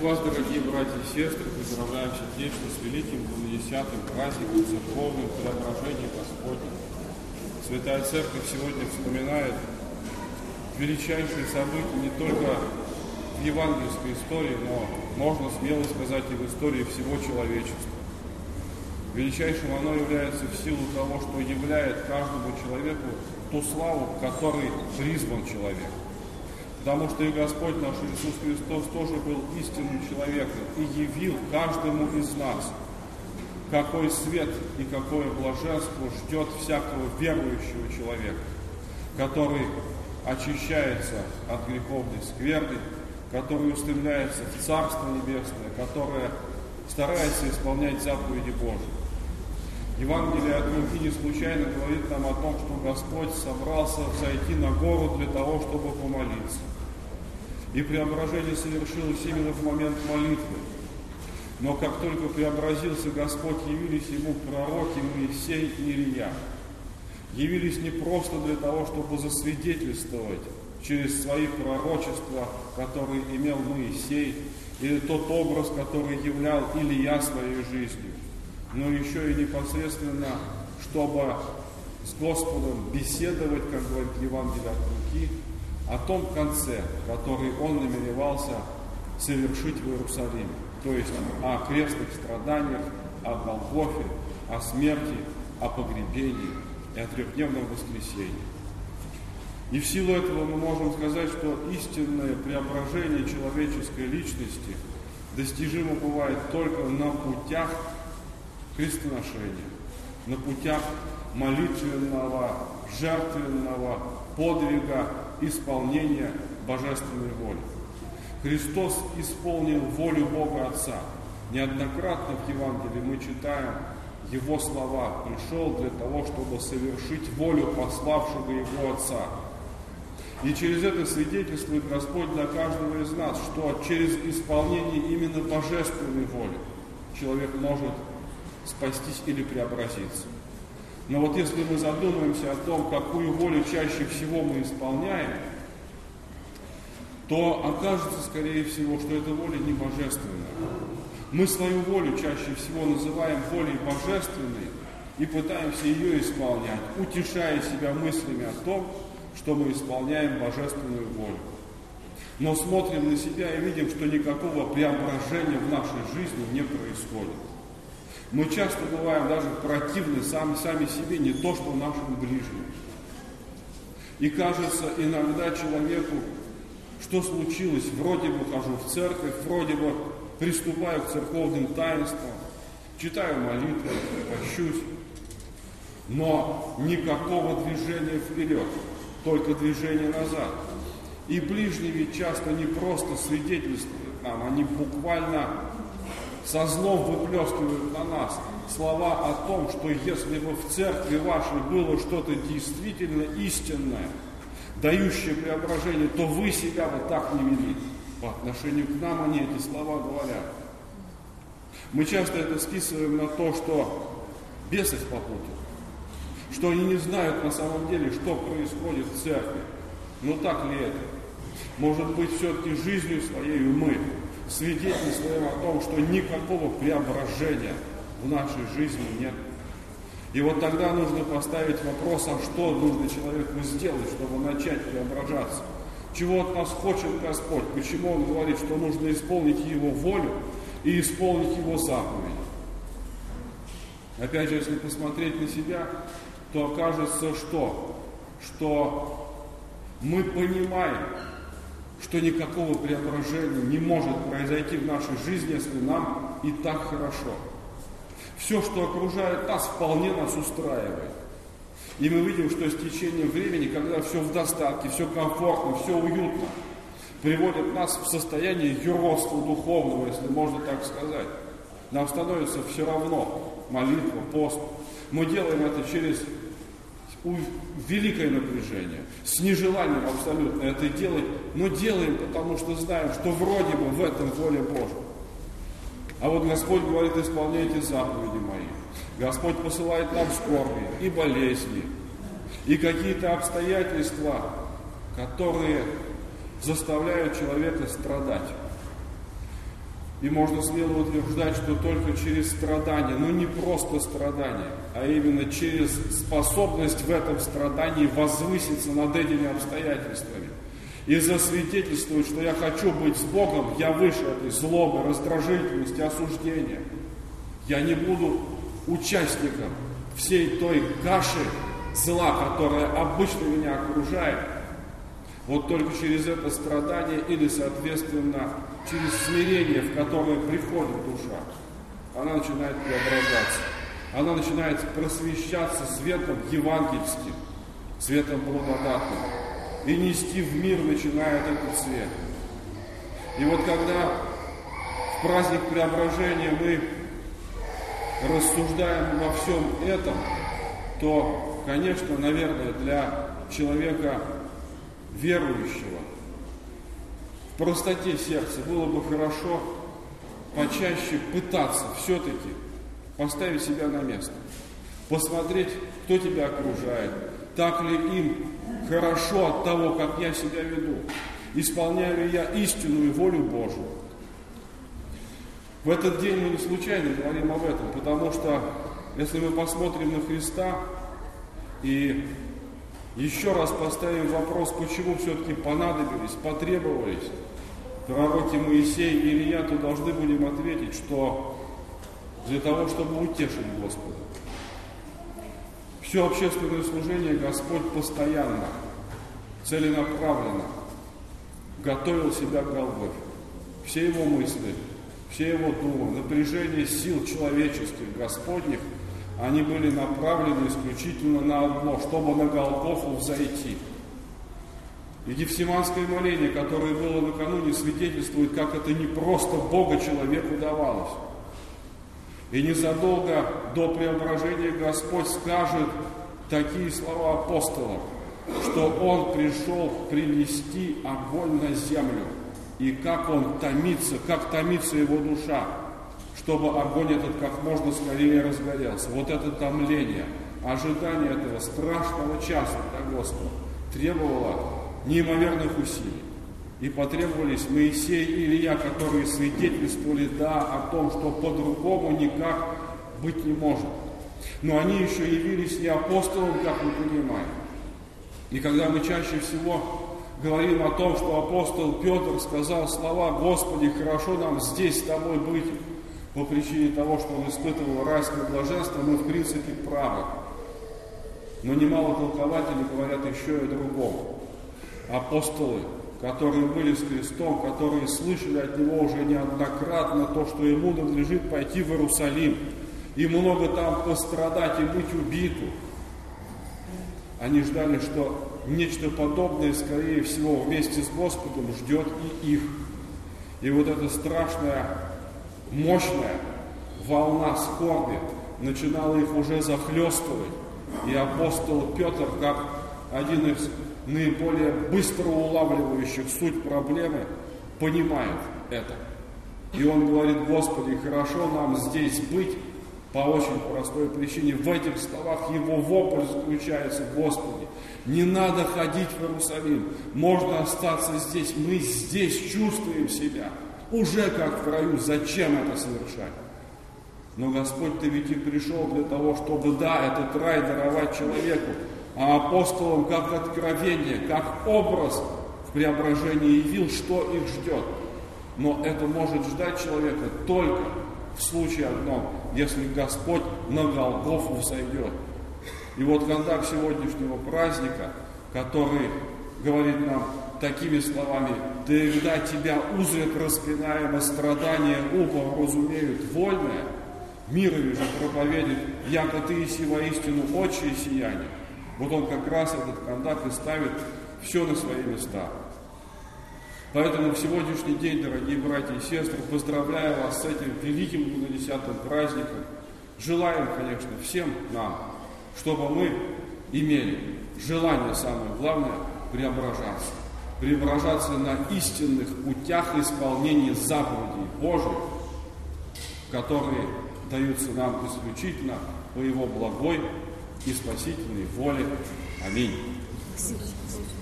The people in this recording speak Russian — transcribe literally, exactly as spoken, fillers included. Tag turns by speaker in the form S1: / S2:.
S1: вас, дорогие братья и сестры, поздравляем сердечно с великим двунадесятым праздником церковным преображения Господня. Святая Церковь сегодня вспоминает величайшие события не только в евангельской истории, но, можно смело сказать, и в истории всего человечества. Величайшим оно является в силу того, что являет каждому человеку ту славу, к которой призван человек. Потому что и Господь наш Иисус Христос тоже был истинным человеком и явил каждому из нас, какой свет и какое блаженство ждет всякого верующего человека, который очищается от греховной скверны, который устремляется в Царство Небесное, которое старается исполнять заповеди Божьи. Евангелие от Луки не случайно говорит нам о том, что Господь собрался взойти на гору для того, чтобы помолиться. И преображение совершилось именно в момент молитвы. Но как только преобразился Господь, явились ему пророки Моисей и Илия. Явились не просто для того, чтобы засвидетельствовать через свои пророчества, которые имел Моисей, или тот образ, который являл Илия своей жизнью, но еще и непосредственно, чтобы с Господом беседовать, как говорит Евангелие от Луки, о том конце, который он намеревался совершить в Иерусалиме. То есть о крестных страданиях, о Голгофе, о смерти, о погребении и о трехдневном воскресении. И в силу этого мы можем сказать, что истинное преображение человеческой личности достижимо бывает только на путях крестоношения, на путях молитвенного, жертвенного подвига исполнения божественной воли. Христос исполнил волю Бога Отца. Неоднократно в Евангелии мы читаем Его слова: «Пришел для того, чтобы совершить волю пославшего Его Отца». И через это свидетельствует Господь для каждого из нас, что через исполнение именно божественной воли человек может спастись или преобразиться. Но вот если мы задумаемся о том, какую волю чаще всего мы исполняем, то окажется, скорее всего, что эта воля не божественная. Мы свою волю чаще всего называем волей божественной и пытаемся ее исполнять, утешая себя мыслями о том, что мы исполняем божественную волю. Но смотрим на себя и видим, что никакого преображения в нашей жизни не происходит. Мы часто бываем даже противны сами, сами себе, не то что нашим ближним. И кажется иногда человеку, что случилось, вроде бы хожу в церковь, вроде бы приступаю к церковным таинствам, читаю молитвы, пощусь, но никакого движения вперед, только движение назад. И ближние ведь часто не просто свидетельствуют нам, они буквально со злом выплескивают на нас слова о том, что если бы в церкви вашей было что-то действительно истинное, дающее преображение, то вы себя бы так не вели. По отношению к нам они эти слова говорят. Мы часто это списываем на то, что бес их попутал, что они не знают на самом деле, что происходит в церкви. Но так ли это? Может быть, все-таки жизнью своей мы свидетельствуем о том, что никакого преображения в нашей жизни нет. И вот тогда нужно поставить вопрос, а что нужно человеку сделать, чтобы начать преображаться? Чего от нас хочет Господь? Почему Он говорит, что нужно исполнить Его волю и исполнить Его заповеди? Опять же, если посмотреть на себя, то окажется, что, что мы понимаем, что никакого преображения не может произойти в нашей жизни, если нам и так хорошо. Все, что окружает нас, вполне нас устраивает. И мы видим, что с течением времени, когда все в достатке, все комфортно, все уютно, приводит нас в состояние юродства духовного, если можно так сказать. Нам становится все равно молитва, пост. Мы делаем это через великое напряжение, с нежеланием абсолютно это делать, но делаем, потому что знаем, что вроде бы в этом воля Божья. А вот Господь говорит: исполняйте заповеди мои. Господь посылает нам скорби и болезни, и какие-то обстоятельства, которые заставляют человека страдать. И можно смело утверждать, что только через страдания, но не просто страдания, а именно через способность в этом страдании возвыситься над этими обстоятельствами и засвидетельствовать, что я хочу быть с Богом, я выше этой злобы, раздражительности, осуждения. Я не буду участником всей той каши зла, которая обычно меня окружает. Вот только через это страдание или, соответственно, через смирение, в которое приходит душа, она начинает преображаться. Она начинает просвещаться светом евангельским, светом благодатным. И нести в мир начинает этот свет. И вот когда в праздник преображения мы рассуждаем во всем этом, то, конечно, наверное, для человека верующего в простоте сердца было бы хорошо почаще пытаться все-таки поставить себя на место, посмотреть, кто тебя окружает, так ли им хорошо от того, как я себя веду, исполняю ли я истинную волю Божию. В этот день мы не случайно говорим об этом, потому что если мы посмотрим на Христа и еще раз поставим вопрос, почему все-таки понадобились, потребовались пророки Моисей и Илья, то должны будем ответить, что для того, чтобы утешить Господа. Все общественное служение Господь постоянно, целенаправленно готовил себя к Голгофе. Все его мысли, все его думы, напряжение сил человеческих, Господних, они были направлены исключительно на одно, чтобы на Голгофу взойти. И Гефсиманское моление, которое было накануне, свидетельствует, как это не просто Бога человеку давалось. И незадолго до преображения Господь скажет такие слова апостолам, что Он пришел принести огонь на землю, и как Он томится, как томится Его душа, чтобы огонь этот как можно скорее разгорелся. Вот это томление, ожидание этого страшного часа для Господа требовало неимоверных усилий. И потребовались Моисей и Илья, которые свидетельствовали, да, о том, что по-другому никак быть не может. Но они еще явились не апостолом, как мы понимаем. И когда мы чаще всего говорим о том, что апостол Петр сказал слова: «Господи, хорошо нам здесь с Тобой быть», по причине того, что он испытывал райское блаженство, мы в принципе правы. Но немало толкователей говорят еще и о другом. Апостолы, которые были с Христом, которые слышали от Него уже неоднократно то, что Ему надлежит пойти в Иерусалим и много там пострадать и быть убитым, они ждали, что нечто подобное, скорее всего, вместе с Господом ждет и их. И вот эта страшная, мощная волна скорби начинала их уже захлестывать. И апостол Петр, как один из наиболее быстро улавливающих суть проблемы, понимает это. И он говорит: «Господи, хорошо нам здесь быть», по очень простой причине. В этих словах его вопль заключается: «Господи, не надо ходить в Иерусалим, можно остаться здесь, мы здесь чувствуем себя уже как в раю, зачем это совершать?» Но Господь, Ты ведь и пришел для того, чтобы, да, этот рай даровать человеку, а апостолам как откровение, как образ в преображении явил, что их ждет. Но это может ждать человека только в случае одном, если Господь на Голгофу взойдет. И вот контакт сегодняшнего праздника, который говорит нам такими словами: «Да тебя узрят распинаемо, страдания ухо разумеют вольное, мирови же проповедит, яко ты иси воистину отчие сияние». Вот он как раз этот контакт и ставит все на свои места. Поэтому в сегодняшний день, дорогие братья и сестры, поздравляю вас с этим великим двунадесятым праздником. Желаем, конечно, всем нам, чтобы мы имели желание, самое главное, преображаться. Преображаться на истинных путях исполнения заповедей Божьих, которые даются нам исключительно по Его благой и спасительной воле. Аминь.